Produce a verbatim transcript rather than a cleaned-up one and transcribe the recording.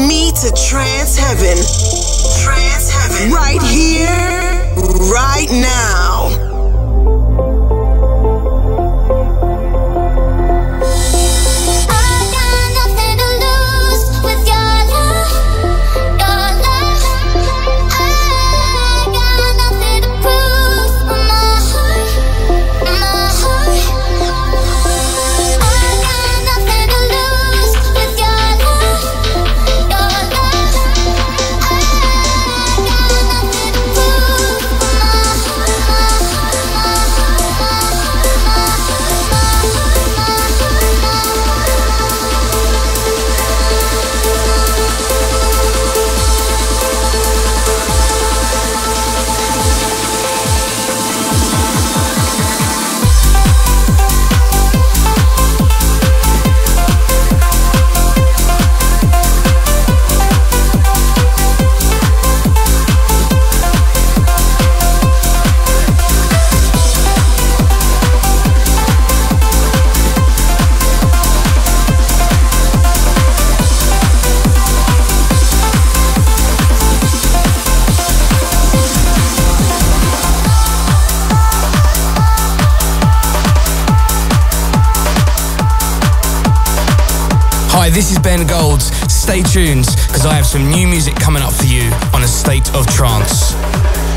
me to trance heaven. Trance heaven. Right here, right now. Hi, this is Ben Golds. Stay tuned, because I have some new music coming up for you on A State of Trance.